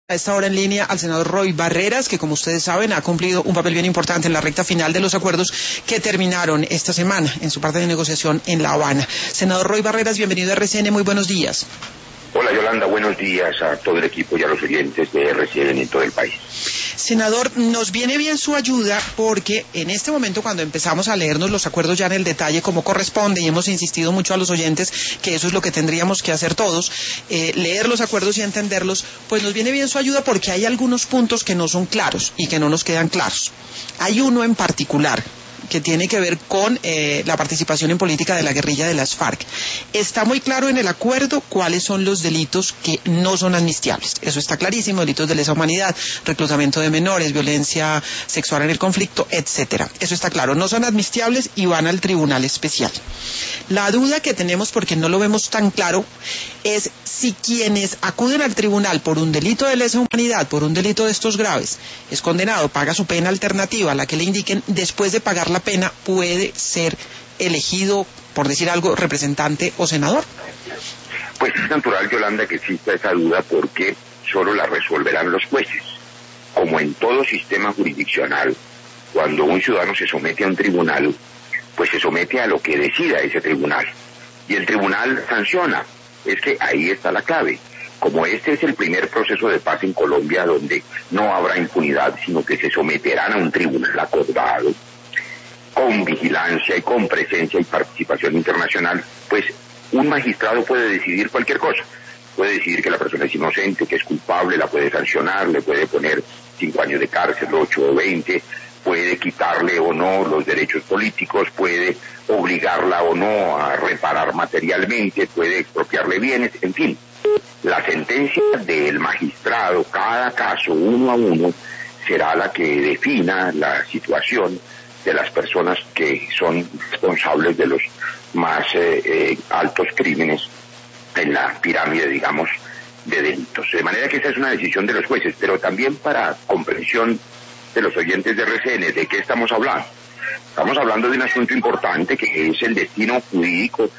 A esta hora en línea al senador Roy Barreras, que como ustedes saben ha cumplido un papel bien importante en la recta final de los acuerdos que terminaron esta semana en su parte de negociación en La Habana. Senador Roy Barreras, bienvenido a RCN, muy buenos días. Hola Yolanda, buenos días a todo el equipo y a los oyentes de RCN en todo el país. Senador, nos viene bien su ayuda porque en este momento cuando empezamos a leernos los acuerdos ya en el detalle como corresponde, y hemos insistido mucho a los oyentes que eso es lo que tendríamos que hacer todos, leer los acuerdos y entenderlos, pues nos viene bien su ayuda porque hay algunos puntos que no son claros y que no nos quedan claros. Hay uno en particular que tiene que ver con la participación en política de la guerrilla de las FARC. Está muy claro en el acuerdo cuáles son los delitos que no son amnistiables. Eso está clarísimo: delitos de lesa humanidad, reclutamiento de menores, violencia sexual en el conflicto, etcétera. Eso está claro, no son amnistiables y van al tribunal especial. La duda que tenemos, porque no lo vemos tan claro, es si quienes acuden al tribunal por un delito de lesa humanidad, por un delito de estos graves, es condenado, paga su pena alternativa, la que le indiquen, después de pagar la pena puede ser elegido, por decir algo, representante o senador. Pues es natural, Yolanda, que exista esa duda porque solo la resolverán los jueces. Como en todo sistema jurisdiccional, cuando un ciudadano se somete a un tribunal, pues se somete a lo que decida ese tribunal. Y el tribunal sanciona. Es que ahí está la clave. Como este es el primer proceso de paz en Colombia donde no habrá impunidad, sino que se someterán a un tribunal acordado, con vigilancia y con presencia y participación internacional, pues un magistrado puede decidir cualquier cosa. Puede decidir que la persona es inocente, que es culpable, la puede sancionar, le puede poner 5 años de cárcel, 8 o 20, puede quitarle o no los derechos políticos, puede obligarla o no a reparar materialmente, puede expropiarle bienes, en fin. La sentencia del magistrado, cada caso uno a uno, será la que defina la situación de las personas que son responsables de los más altos crímenes en la pirámide, digamos, de delitos. De manera que esa es una decisión de los jueces, pero también para comprensión de los oyentes de RCN, ¿de qué estamos hablando? Estamos hablando de un asunto importante que es el destino jurídico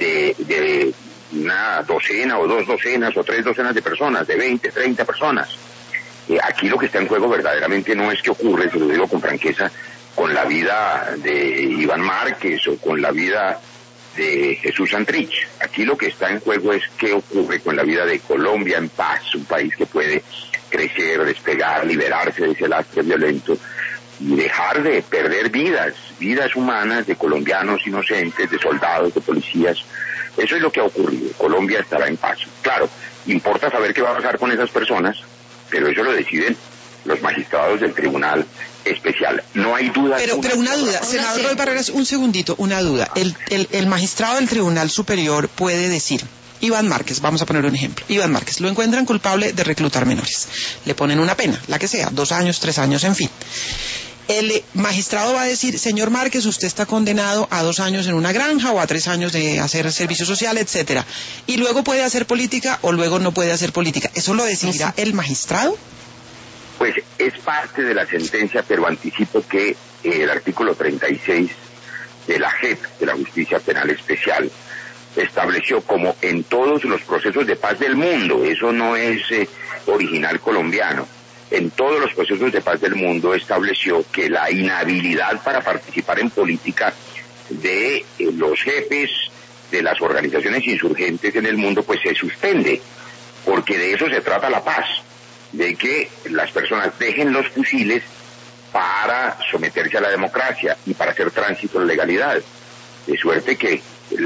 de una docena o 2 docenas o 3 docenas de personas, de 20, 30 personas. Aquí lo que está en juego verdaderamente no es qué ocurre, se lo digo con franqueza, con la vida de Iván Márquez o con la vida de Jesús Santrich. Aquí lo que está en juego es qué ocurre con la vida de Colombia en paz, un país que puede crecer, despegar, liberarse de ese lastre violento y dejar de perder vidas humanas de colombianos inocentes, de soldados, de policías. Eso es lo que ha ocurrido. Colombia estará en paz. Claro, importa saber qué va a pasar con esas personas, pero eso lo deciden los magistrados del Tribunal Especial. No hay duda. Pero una duda, senador Roy Barreras, un segundito, una duda. El magistrado del Tribunal Superior puede decir: Iván Márquez, vamos a poner un ejemplo. Iván Márquez, lo encuentran culpable de reclutar menores. Le ponen una pena, la que sea, 2 años, 3 años, en fin. El magistrado va a decir: señor Márquez, usted está condenado a 2 años en una granja o a 3 años de hacer servicio social, etcétera. Y luego puede hacer política o luego no puede hacer política. ¿Eso lo decidirá el magistrado? Pues es parte de la sentencia, pero anticipo que el artículo 36 de la JEP, de la Justicia Penal Especial, estableció, como en todos los procesos de paz del mundo, eso no es original colombiano, en todos los procesos de paz del mundo estableció que la inhabilidad para participar en política de los jefes de las organizaciones insurgentes en el mundo pues se suspende, porque de eso se trata la paz, de que las personas dejen los fusiles para someterse a la democracia y para hacer tránsito en legalidad, de suerte que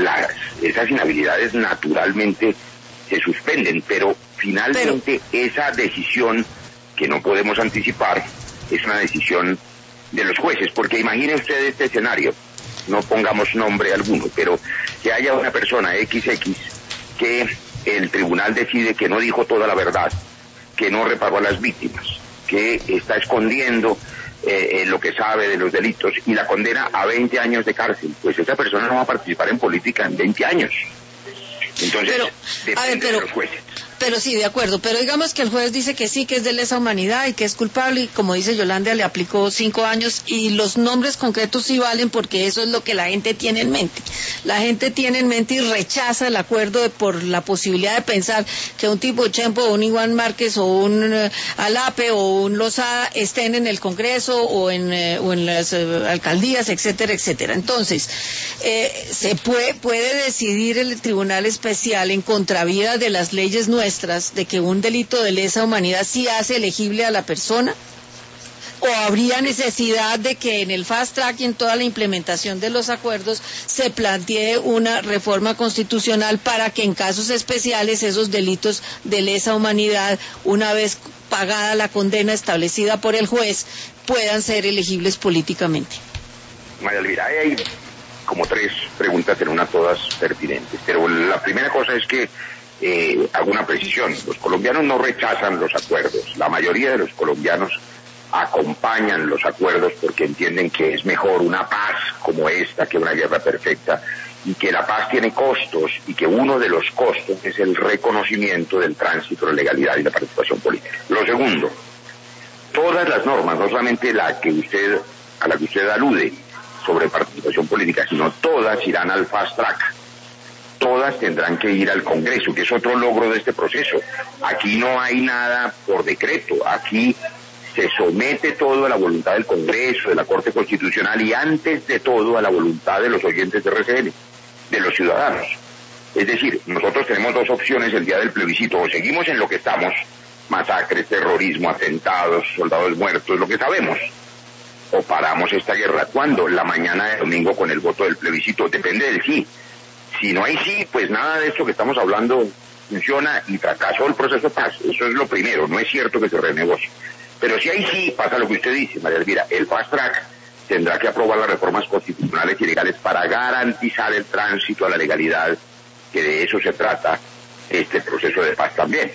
esas inhabilidades naturalmente se suspenden, pero finalmente esa decisión que no podemos anticipar es una decisión de los jueces, porque imagine usted este escenario, no pongamos nombre alguno, pero que haya una persona XX que el tribunal decide que no dijo toda la verdad, que no reparó a las víctimas, que está escondiendo lo que sabe de los delitos y la condena a 20 años de cárcel. Pues esa persona no va a participar en política en 20 años. Entonces, depende de los jueces. Pero sí, de acuerdo, pero digamos que el juez dice que sí, que es de lesa humanidad y que es culpable, y como dice Yolanda, le aplicó 5 años, y los nombres concretos sí valen porque eso es lo que la gente tiene en mente. La gente tiene en mente y rechaza el acuerdo por la posibilidad de pensar que un tipo Chempo, o un Iván Márquez, o un Alape, o un Lozada estén en el Congreso o en las alcaldías, etcétera, etcétera. Entonces, se puede decidir el Tribunal Especial en contravía de las leyes nuestras de que un delito de lesa humanidad sí hace elegible a la persona, o habría necesidad de que en el fast track y en toda la implementación de los acuerdos se plantee una reforma constitucional para que en casos especiales esos delitos de lesa humanidad, una vez pagada la condena establecida por el juez, puedan ser elegibles políticamente. María Elvira, hay como 3 preguntas en una, todas pertinentes, pero la primera cosa es que hago una precisión. Los colombianos no rechazan los acuerdos. La mayoría de los colombianos acompañan los acuerdos porque entienden que es mejor una paz como esta que una guerra perfecta, y que la paz tiene costos, y que uno de los costos es el reconocimiento del tránsito, la legalidad y la participación política. Lo segundo, todas las normas, no solamente a la que usted alude sobre participación política, sino todas irán al fast track. Todas tendrán que ir al Congreso, que es otro logro de este proceso. Aquí no hay nada por decreto, aquí se somete todo a la voluntad del Congreso, de la Corte Constitucional, y antes de todo a la voluntad de los oyentes de RCN, de los ciudadanos. Es decir, nosotros tenemos 2 opciones el día del plebiscito: o seguimos en lo que estamos, masacres, terrorismo, atentados, soldados muertos, lo que sabemos, o paramos esta guerra. ¿Cuándo? La mañana de domingo, con el voto del plebiscito. Depende del sí. Si no hay sí, pues nada de esto que estamos hablando funciona y fracasó el proceso de paz. Eso es lo primero, no es cierto que se renegocie. Pero si hay sí, pasa lo que usted dice, María Elvira, el fast track tendrá que aprobar las reformas constitucionales y legales para garantizar el tránsito a la legalidad, que de eso se trata este proceso de paz también.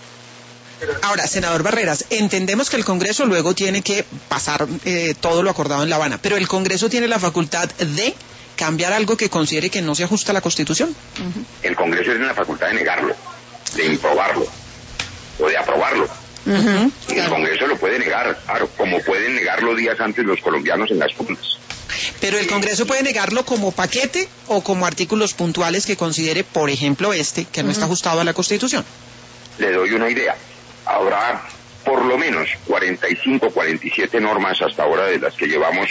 Ahora, senador Barreras, entendemos que el Congreso luego tiene que pasar todo lo acordado en La Habana, pero el Congreso tiene la facultad de cambiar algo que considere que no se ajusta a la Constitución. El Congreso tiene la facultad de negarlo, de improbarlo o de aprobarlo. Y el Congreso lo puede negar, claro, como pueden negarlo días antes los colombianos en las urnas. Pero el Congreso puede negarlo como paquete o como artículos puntuales que considere, por ejemplo, que no está ajustado a la Constitución. Le doy una idea. Habrá por lo menos 45, 47 normas hasta ahora de las que llevamos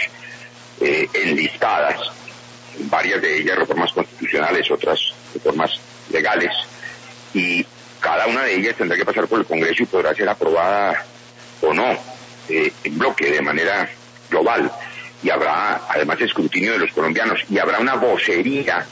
enlistadas, varias de ellas reformas constitucionales, otras reformas legales, y cada una de ellas tendrá que pasar por el Congreso y podrá ser aprobada o no, en bloque, de manera global, y habrá además escrutinio de los colombianos, y habrá una vocería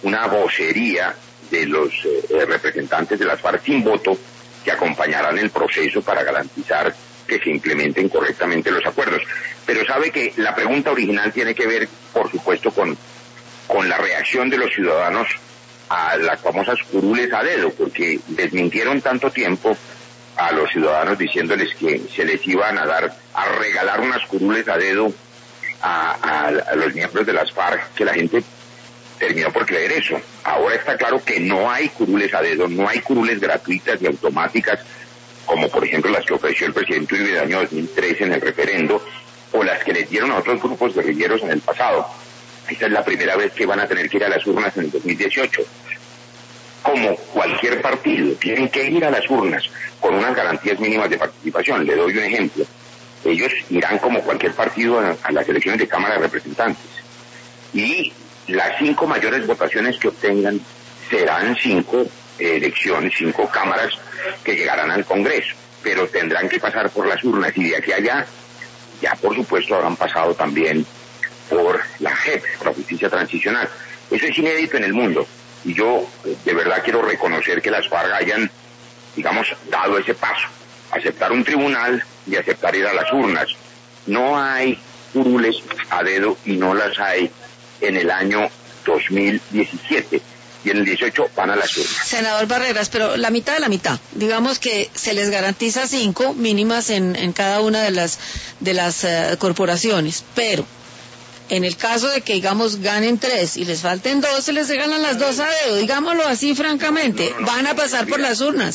de los representantes de las FARC sin voto, que acompañarán el proceso para garantizar que se implementen correctamente los acuerdos. Pero sabe que la pregunta original tiene que ver, por supuesto, con la reacción de los ciudadanos a las famosas curules a dedo, porque desmintieron tanto tiempo a los ciudadanos diciéndoles que se les iban a regalar unas curules a dedo a los miembros de las FARC, que la gente terminó por creer eso. Ahora está claro que no hay curules a dedo, no hay curules gratuitas y automáticas, como por ejemplo las que ofreció el presidente Uribe en el año 2013 en el referendo, o las que les dieron a otros grupos guerrilleros en el pasado. Esta es la primera vez que van a tener que ir a las urnas en el 2018. Como cualquier partido, tienen que ir a las urnas con unas garantías mínimas de participación. Le doy un ejemplo. Ellos irán como cualquier partido a las elecciones de Cámara de Representantes. Y las 5 mayores votaciones que obtengan serán 5 elecciones, 5 cámaras que llegarán al Congreso, pero tendrán que pasar por las urnas, y de aquí a allá, ya por supuesto habrán pasado también por la JEP, por la Justicia Transicional. Eso es inédito en el mundo, y yo de verdad quiero reconocer que las FARC hayan, digamos, dado ese paso, aceptar un tribunal y aceptar ir a las urnas. No hay curules a dedo y no las hay en el año 2017, y en el 18 van a las urnas. Senador Barreras, pero la mitad de la mitad, digamos que se les garantiza 5 mínimas en cada una de las corporaciones, pero en el caso de que, digamos, ganen 3 y les falten 2, se les ganan las 2 a dedo, digámoslo así francamente, van a pasar por las urnas.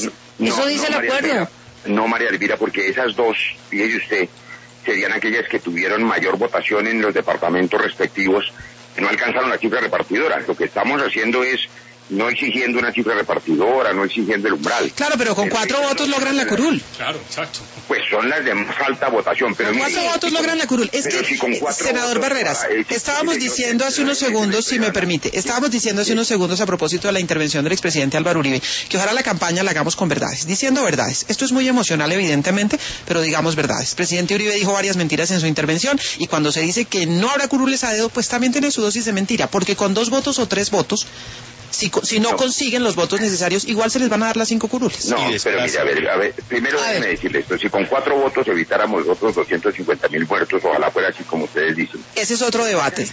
Eso dice el acuerdo. No, María Elvira, porque esas dos, fíjese usted, serían aquellas que tuvieron mayor votación en los departamentos respectivos, que no alcanzaron la cifra repartidora. Lo que estamos haciendo es no exigiendo una cifra repartidora, no exigiendo el umbral. Claro, pero con 4 votos logran la curul. Claro, exacto. Pues son las de más alta votación. Pero con 4 votos logran la curul. Es que, si senador Barreras, estábamos diciendo hace unos segundos, si me permite, estábamos diciendo hace unos segundos a propósito de la intervención del expresidente Álvaro Uribe, que ojalá la campaña la hagamos con verdades, diciendo verdades. Esto es muy emocional, evidentemente, pero digamos verdades. El presidente Uribe dijo varias mentiras en su intervención, y cuando se dice que no habrá curules a dedo, pues también tiene su dosis de mentira, porque con 2 votos o 3 votos, si no consiguen los votos necesarios, igual se les van a dar las 5 curules. No, pero mire, a ver, primero déjeme decirle esto, si con 4 votos evitáramos otros 250.000 muertos, ojalá fuera así como ustedes dicen. Ese es otro debate,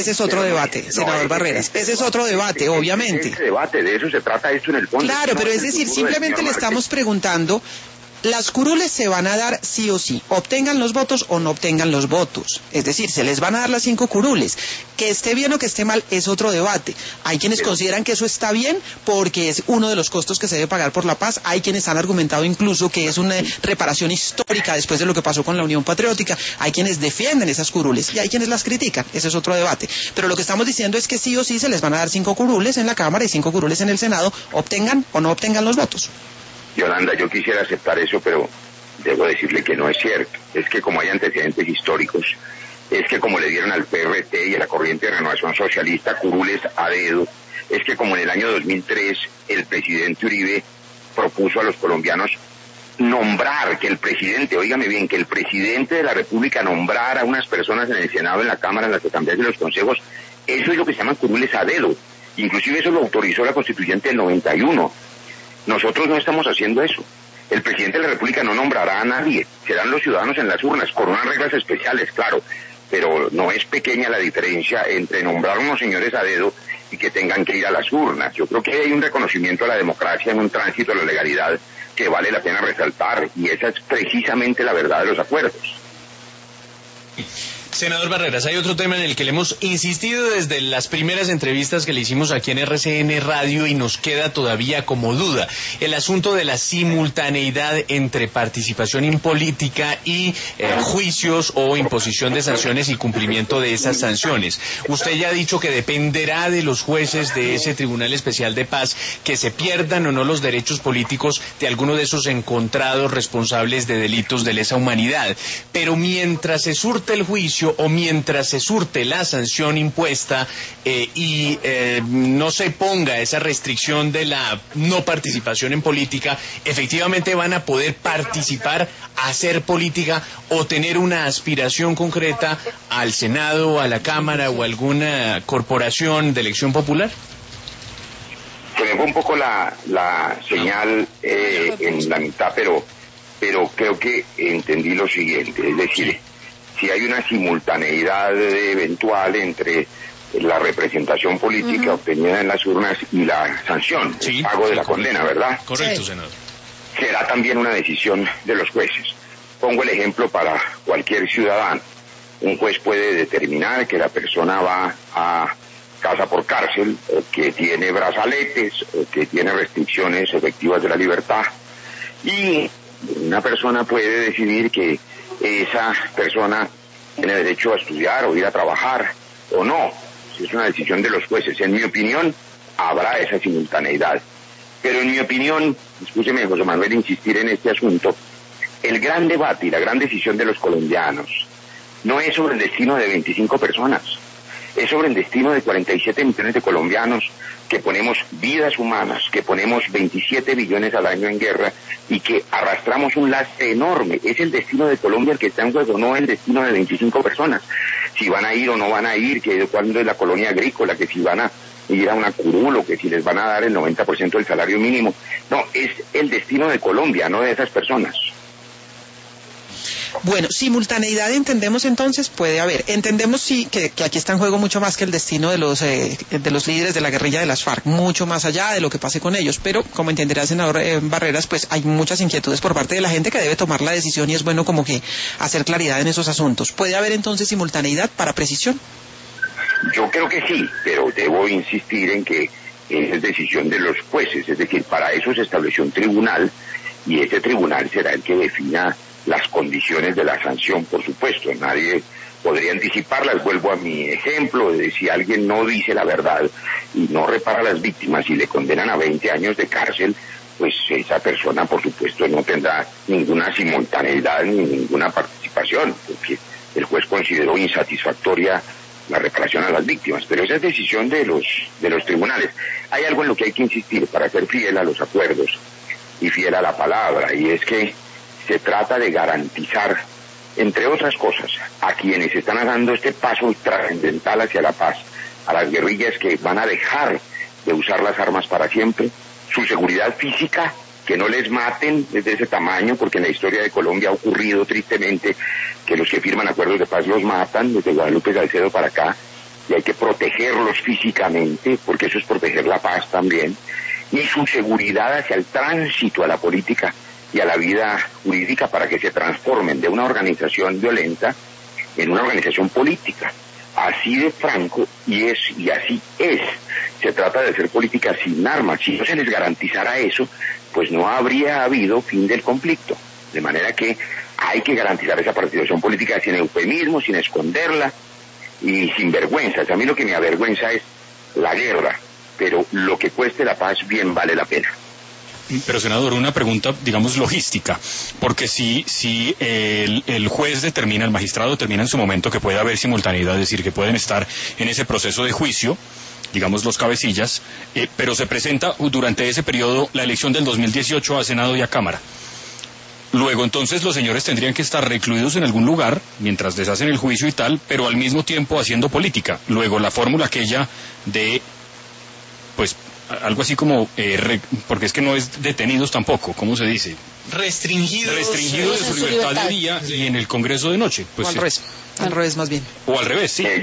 senador Barreras, ese es otro debate, obviamente. Ese debate, de eso se trata esto en el fondo. Claro, pero es decir, simplemente le estamos preguntando, las curules se van a dar sí o sí, obtengan los votos o no obtengan los votos. Es decir, se les van a dar las 5 curules. Que esté bien o que esté mal es otro debate. Hay quienes consideran que eso está bien porque es uno de los costos que se debe pagar por la paz. Hay quienes han argumentado incluso que es una reparación histórica después de lo que pasó con la Unión Patriótica. Hay quienes defienden esas curules y hay quienes las critican. Ese es otro debate. Pero lo que estamos diciendo es que sí o sí se les van a dar 5 curules en la Cámara y 5 curules en el Senado, obtengan o no obtengan los votos. Yolanda, yo quisiera aceptar eso, pero debo decirle que no es cierto. Es que como hay antecedentes históricos, es que como le dieron al PRT y a la Corriente de Renovación Socialista curules a dedo, es que como en el año 2003 el presidente Uribe propuso a los colombianos nombrar, que el presidente, óigame bien, que el presidente de la República nombrara a unas personas en el Senado, en la Cámara, en las asambleas y los consejos. Eso es lo que se llaman curules a dedo. Inclusive eso lo autorizó la Constituyente del 91. Nosotros no estamos haciendo eso. El presidente de la República no nombrará a nadie, serán los ciudadanos en las urnas, con unas reglas especiales, claro, pero no es pequeña la diferencia entre nombrar a unos señores a dedo y que tengan que ir a las urnas. Yo creo que hay un reconocimiento a la democracia en un tránsito a la legalidad que vale la pena resaltar, y esa es precisamente la verdad de los acuerdos. Senador Barreras, hay otro tema en el que le hemos insistido desde las primeras entrevistas que le hicimos aquí en RCN Radio y nos queda todavía como duda. El asunto de la simultaneidad entre participación en política y juicios o imposición de sanciones y cumplimiento de esas sanciones. Usted ya ha dicho que dependerá de los jueces de ese Tribunal Especial de Paz que se pierdan o no los derechos políticos de alguno de esos encontrados responsables de delitos de lesa humanidad. Pero mientras se surte el juicio o mientras se surte la sanción impuesta y no se ponga esa restricción de la no participación en política, efectivamente van a poder participar, hacer política o tener una aspiración concreta al Senado, a la Cámara o a alguna corporación de elección popular. Se me fue un poco la señal en la mitad, pero creo que entendí lo siguiente, es decir, si hay una simultaneidad eventual entre la representación política obtenida en las urnas y la sanción, el pago de la condena, ¿verdad? Correcto, senador. Será también una decisión de los jueces. Pongo el ejemplo para cualquier ciudadano. Un juez puede determinar que la persona va a casa por cárcel, o que tiene brazaletes, o que tiene restricciones efectivas de la libertad. Y una persona puede decidir que esa persona tiene derecho a estudiar o ir a trabajar o no. Es una decisión de los jueces. En mi opinión, habrá esa simultaneidad. Pero en mi opinión, escúcheme, José Manuel, insistir en este asunto, el gran debate y la gran decisión de los colombianos no es sobre el destino de 25 personas, es sobre el destino de 47 millones de colombianos que ponemos vidas humanas, que ponemos 27 billones al año en guerra y que arrastramos un lastre enorme. Es el destino de Colombia el que está en juego, no el destino de 25 personas. Si van a ir o no van a ir, que cuándo es la colonia agrícola, que si van a ir a una curul o que si les van a dar el 90% del salario mínimo. No, es el destino de Colombia, no de esas personas. Bueno, simultaneidad entendemos entonces puede haber. Entendemos sí que aquí está en juego mucho más que el destino de los líderes de la guerrilla de las FARC, mucho más allá de lo que pase con ellos. Pero como entenderá, senador Barreras, pues hay muchas inquietudes por parte de la gente que debe tomar la decisión y es bueno como que hacer claridad en esos asuntos. ¿Puede haber entonces simultaneidad para precisión? Yo creo que sí, pero debo insistir en que es decisión de los jueces, es decir, para eso se estableció un tribunal y ese tribunal será el que defina las condiciones de la sanción, por supuesto. Nadie podría anticiparlas. Vuelvo a mi ejemplo de si alguien no dice la verdad y no repara a las víctimas y le condenan a 20 años de cárcel, pues esa persona, por supuesto, no tendrá ninguna simultaneidad ni ninguna participación, porque el juez consideró insatisfactoria la reparación a las víctimas. Pero esa es decisión de los tribunales. Hay algo en lo que hay que insistir para ser fiel a los acuerdos y fiel a la palabra, y es que se trata de garantizar, entre otras cosas, a quienes están dando este paso trascendental hacia la paz, a las guerrillas que van a dejar de usar las armas para siempre, su seguridad física, que no les maten desde ese tamaño, porque en la historia de Colombia ha ocurrido tristemente que los que firman acuerdos de paz los matan, desde Guadalupe Salcedo para acá, y hay que protegerlos físicamente, porque eso es proteger la paz también, y su seguridad hacia el tránsito a la política y a la vida jurídica para que se transformen de una organización violenta en una organización política. Así de franco y así es. Se trata de hacer política sin armas. Si no se les garantizara eso, pues no habría habido fin del conflicto. De manera que hay que garantizar esa participación política sin eufemismo, sin esconderla y sin vergüenzas. A mí lo que me avergüenza es la guerra, pero lo que cueste la paz bien vale la pena. Pero, senador, una pregunta, digamos, logística, porque si el juez determina, el magistrado determina en su momento que puede haber simultaneidad, es decir, que pueden estar en ese proceso de juicio, digamos, los cabecillas, pero se presenta durante ese periodo la elección del 2018 a Senado y a Cámara. Luego, entonces, los señores tendrían que estar recluidos en algún lugar mientras les hacen el juicio y tal, pero al mismo tiempo haciendo política. Luego, la fórmula aquella de, pues, algo así como, porque es que no es detenidos tampoco, ¿cómo se dice? Restringidos de su libertad de día y en el Congreso de noche. Pues, al revés más bien. O al revés, sí.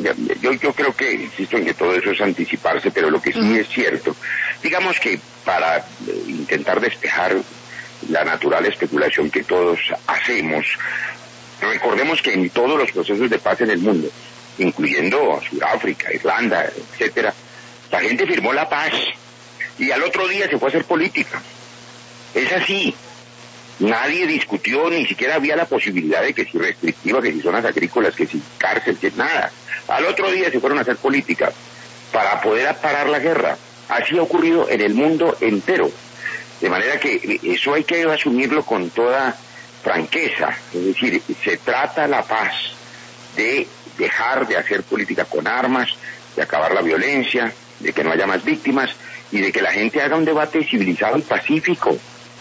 Yo creo que, insisto en que todo eso es anticiparse, pero lo que sí es cierto, digamos que para intentar despejar la natural especulación que todos hacemos, recordemos que en todos los procesos de paz en el mundo, incluyendo Sudáfrica, Irlanda, etcétera, la gente firmó la paz y al otro día se fue a hacer política. Es así. Nadie discutió, ni siquiera había la posibilidad de que si restrictiva, que si zonas agrícolas, que si cárcel, que nada. Al otro día se fueron a hacer política para poder parar la guerra. Así ha ocurrido en el mundo entero. De manera que eso hay que asumirlo con toda franqueza. Es decir, se trata la paz de dejar de hacer política con armas, de acabar la violencia, de que no haya más víctimas y de que la gente haga un debate civilizado y pacífico.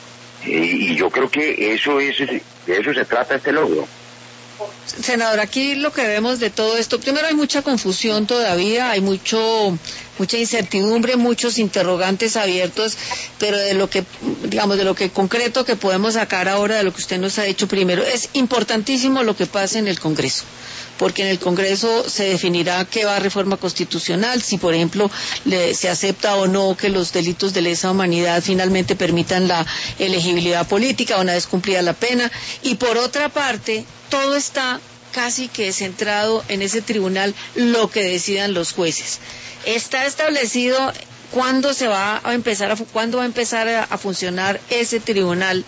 Y yo creo que de eso se trata este logro. Senador, aquí lo que vemos de todo esto, primero hay mucha confusión todavía, hay mucha incertidumbre, muchos interrogantes abiertos, pero de lo que, digamos, de lo que concreto que podemos sacar ahora, de lo que usted nos ha dicho primero, es importantísimo lo que pasa en el Congreso, porque en el Congreso se definirá qué va a reforma constitucional, si por ejemplo se acepta o no que los delitos de lesa humanidad finalmente permitan la elegibilidad política una vez cumplida la pena, y por otra parte, todo está casi que centrado en ese tribunal, lo que decidan los jueces. Está establecido cuándo va a empezar a funcionar ese tribunal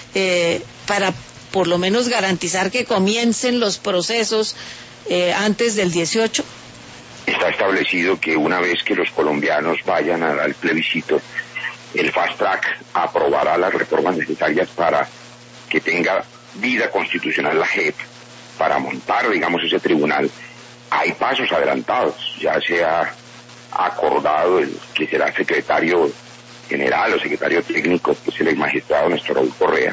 para por lo menos garantizar que comiencen los procesos antes del 18. Está establecido que una vez que los colombianos vayan al plebiscito, el Fast Track aprobará las reformas necesarias para que tenga vida constitucional la JEP, para montar, digamos, ese tribunal. Hay pasos adelantados, ya se ha acordado el que será secretario general o secretario técnico, que es el magistrado Néstor Raúl Correa,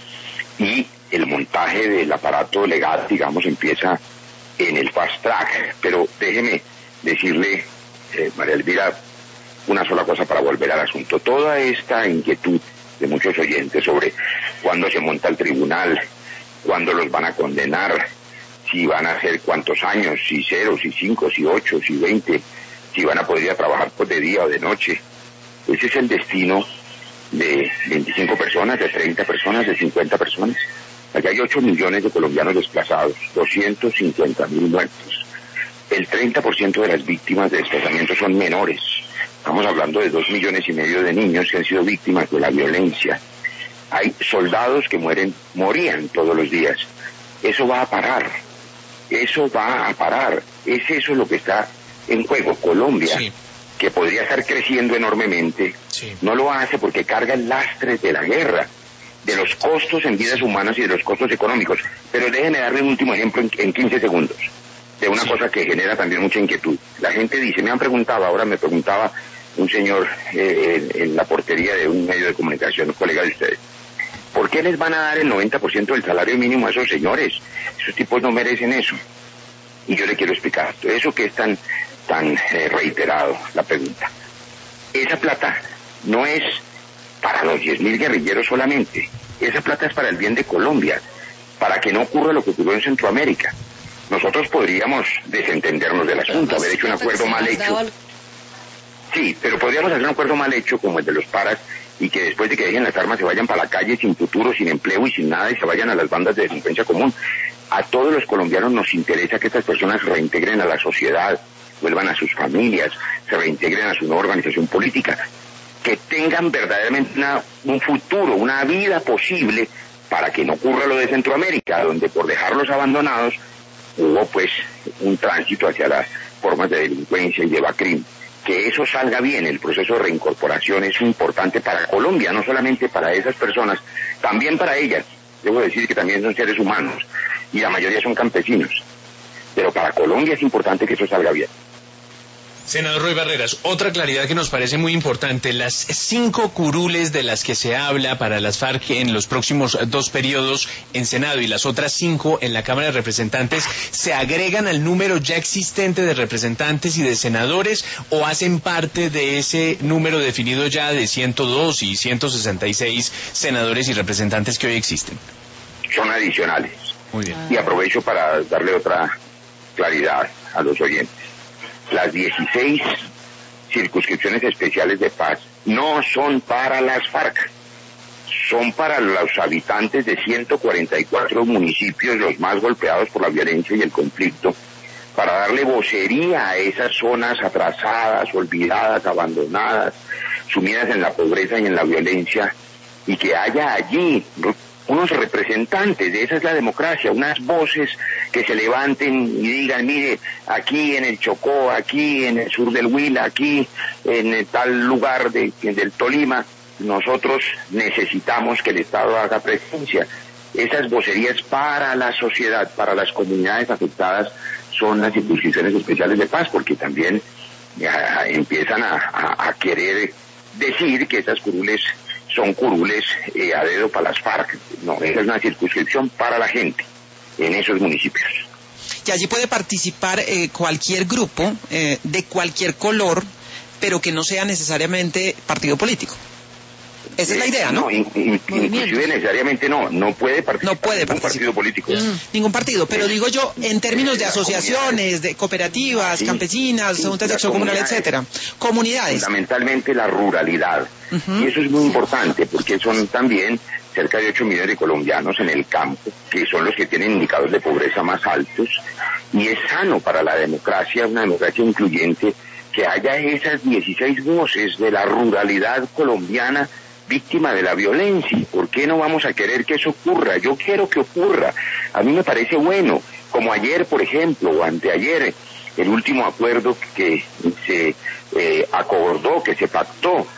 y el montaje del aparato legal, digamos, empieza en el Fast Track. Pero déjeme decirle, María Elvira, una sola cosa para volver al asunto. Toda esta inquietud de muchos oyentes sobre cuándo se monta el tribunal, cuándo los van a condenar, si van a ser cuántos años, si 0, si 5, si 8, si 20, si van a poder ir a trabajar pues de día o de noche. Ese es el destino de 25 personas, de 30 personas, de 50 personas. Allá hay 8 millones de colombianos desplazados, 250.000 muertos. El 30% de las víctimas de desplazamiento son menores. Estamos hablando de 2,5 millones de niños que han sido víctimas de la violencia. hay soldados que morían todos los días. Eso va a parar, eso va a parar. Es eso lo que está en juego. Colombia, sí, que podría estar creciendo enormemente, sí, no lo hace porque carga el lastre de la guerra, de los costos en vidas humanas y de los costos económicos. Pero déjenme darle un último ejemplo en 15 segundos, de una cosa que genera también mucha inquietud. La gente dice, me preguntaba un señor en la portería de un medio de comunicación, un colega de ustedes, ¿por qué les van a dar el 90% del salario mínimo a esos señores? Esos tipos no merecen eso. Y yo le quiero explicar, eso que es tan reiterado, la pregunta. Esa plata no es para los 10.000 guerrilleros solamente, esa plata es para el bien de Colombia, para que no ocurra lo que ocurrió en Centroamérica. Nosotros podríamos desentendernos del asunto, haber hecho un acuerdo mal hecho. Sí, pero podríamos hacer un acuerdo mal hecho como el de los paras, y que después de que dejen las armas se vayan para la calle sin futuro, sin empleo y sin nada, y se vayan a las bandas de delincuencia común. A todos los colombianos nos interesa que estas personas se reintegren a la sociedad, vuelvan a sus familias, se reintegren a su nueva organización política, que tengan verdaderamente un futuro, una vida posible, para que no ocurra lo de Centroamérica, donde por dejarlos abandonados hubo pues un tránsito hacia las formas de delincuencia y de crimen. Que eso salga bien, el proceso de reincorporación es importante para Colombia, no solamente para esas personas, también para ellas. Debo decir que también son seres humanos y la mayoría son campesinos, pero para Colombia es importante que eso salga bien. Senador Roy Barreras, otra claridad que nos parece muy importante, las 5 curules de las que se habla para las FARC en los próximos 2 periodos en Senado y las otras 5 en la Cámara de Representantes, ¿se agregan al número ya existente de representantes y de senadores o hacen parte de ese número definido ya de 102 y 166 senadores y representantes que hoy existen? Son adicionales. Muy bien. Y aprovecho para darle otra claridad a los oyentes. Las 16 circunscripciones especiales de paz no son para las FARC, son para los habitantes de 144 municipios, los más golpeados por la violencia y el conflicto, para darle vocería a esas zonas atrasadas, olvidadas, abandonadas, sumidas en la pobreza y en la violencia, y que haya allí unos representantes, de esa es la democracia, unas voces que se levanten y digan, mire, aquí en el Chocó, aquí en el sur del Huila, aquí en tal lugar del Tolima, nosotros necesitamos que el Estado haga presencia. Esas vocerías para la sociedad, para las comunidades afectadas, son las circunscripciones especiales de paz, porque también empiezan a querer decir que esas curules son curules a dedo para las FARC. No, esa es una circunscripción para la gente en esos municipios. Y allí puede participar cualquier grupo de cualquier color, pero que no sea necesariamente partido político. Esa es la idea, ¿no? No, inclusive necesariamente no puede participar ningún partido político. Ningún partido, pero digo yo, en términos de asociaciones, de cooperativas, campesinas, juntas de acción comunal, etcétera. Comunidades. Fundamentalmente la ruralidad. Y eso es muy importante, porque son también cerca de 8 millones de colombianos en el campo, que son los que tienen indicadores de pobreza más altos, y es sano para la democracia, una democracia incluyente, que haya esas 16 voces de la ruralidad colombiana víctima de la violencia. ¿Por qué no vamos a querer que eso ocurra? Yo quiero que ocurra. A mí me parece bueno, como ayer, por ejemplo, o anteayer, el último acuerdo que se acordó, que se pactó,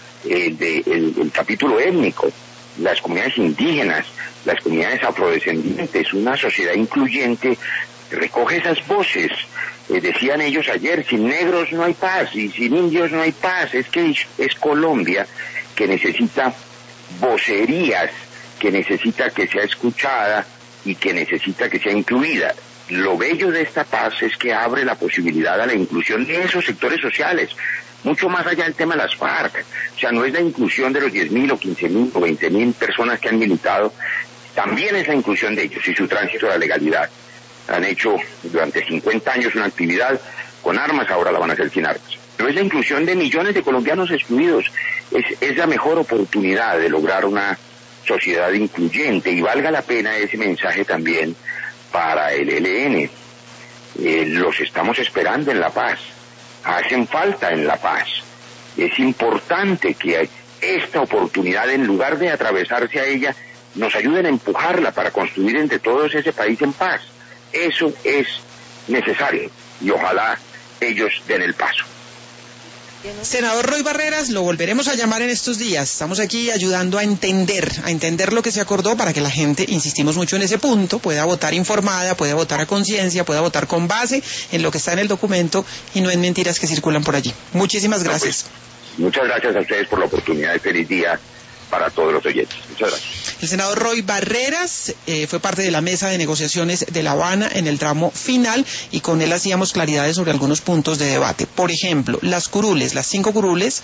el capítulo étnico, las comunidades indígenas, las comunidades afrodescendientes, una sociedad incluyente, recoge esas voces. Decían ellos ayer, sin negros no hay paz y sin indios no hay paz. Es que es Colombia que necesita vocerías, que necesita que sea escuchada y que necesita que sea incluida. Lo bello de esta paz es que abre la posibilidad a la inclusión de esos sectores sociales, mucho más allá del tema de las FARC. O sea, no es la inclusión de los 10.000 o 15.000 o 20.000 personas que han militado, también es la inclusión de ellos y su tránsito a la legalidad. Han hecho durante 50 años una actividad con armas, ahora la van a hacer sin armas. Pero es la inclusión de millones de colombianos excluidos. Es la mejor oportunidad de lograr una sociedad incluyente, y valga la pena ese mensaje también para el ELN. Los estamos esperando en La Paz, hacen falta en La Paz. Es importante que esta oportunidad, en lugar de atravesarse a ella, nos ayuden a empujarla para construir entre todos ese país en paz. Eso es necesario y ojalá ellos den el paso. Senador Roy Barreras, lo volveremos a llamar en estos días. Estamos aquí ayudando a entender lo que se acordó para que la gente, insistimos mucho en ese punto, pueda votar informada, pueda votar a conciencia, pueda votar con base en lo que está en el documento y no en mentiras que circulan por allí. Muchísimas gracias. Muchas gracias a ustedes por la oportunidad de feliz día para todos los oyentes. Muchas gracias. El senador Roy Barreras fue parte de la mesa de negociaciones de La Habana en el tramo final y con él hacíamos claridades sobre algunos puntos de debate. Por ejemplo, las curules, las 5 curules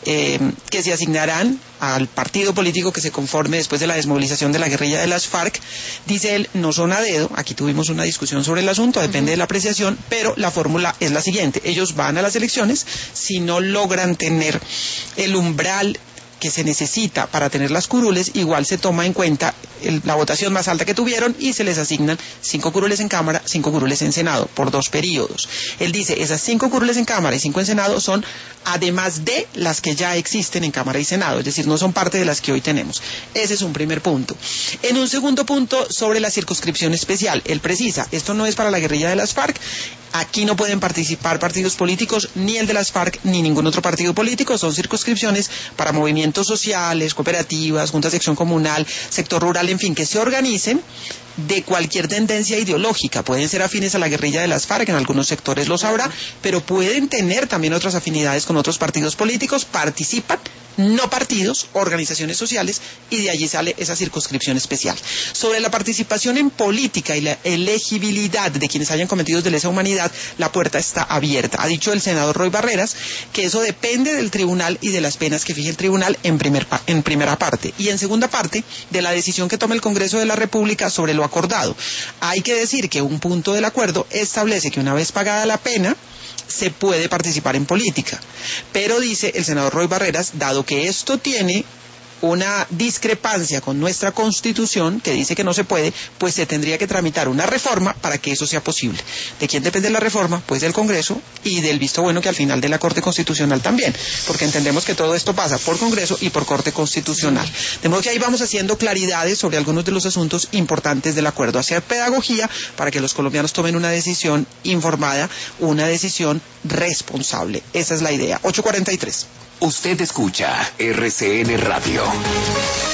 que se asignarán al partido político que se conforme después de la desmovilización de la guerrilla de las FARC, dice él, no son a dedo. Aquí tuvimos una discusión sobre el asunto, depende de la apreciación, pero la fórmula es la siguiente. Ellos van a las elecciones, si no logran tener el umbral que se necesita para tener las curules, igual se toma en cuenta la votación más alta que tuvieron y se les asignan 5 curules en Cámara, 5 curules en Senado, por 2 periodos. Él dice, esas 5 curules en Cámara y 5 en Senado son además de las que ya existen en Cámara y Senado, es decir, no son parte de las que hoy tenemos. Ese es un primer punto. En un segundo punto, sobre la circunscripción especial, él precisa, esto no es para la guerrilla de las FARC, aquí no pueden participar partidos políticos, ni el de las FARC, ni ningún otro partido político, son circunscripciones para movimientos sociales, cooperativas, juntas de acción comunal, sector rural, en fin, que se organicen de cualquier tendencia ideológica. Pueden ser afines a la guerrilla de las FARC, en algunos sectores lo sabrá, pero pueden tener también otras afinidades con otros partidos políticos, participan, no partidos, organizaciones sociales, y de allí sale esa circunscripción especial. Sobre la participación en política y la elegibilidad de quienes hayan cometido de lesa humanidad, la puerta está abierta. Ha dicho el senador Roy Barreras que eso depende del tribunal y de las penas que fije el tribunal en primera parte. Y en segunda parte, de la decisión que tome el Congreso de la República sobre lo acordado. Hay que decir que un punto del acuerdo establece que una vez pagada la pena, se puede participar en política. Pero dice el senador Roy Barreras, dado que esto tiene una discrepancia con nuestra Constitución, que dice que no se puede, pues se tendría que tramitar una reforma para que eso sea posible. ¿De quién depende la reforma? Pues del Congreso y del visto bueno que al final de la Corte Constitucional también, porque entendemos que todo esto pasa por Congreso y por Corte Constitucional. De modo que ahí vamos haciendo claridades sobre algunos de los asuntos importantes del acuerdo, hacer pedagogía para que los colombianos tomen una decisión informada, una decisión responsable. Esa es la idea. 8:43. Usted escucha RCN Radio.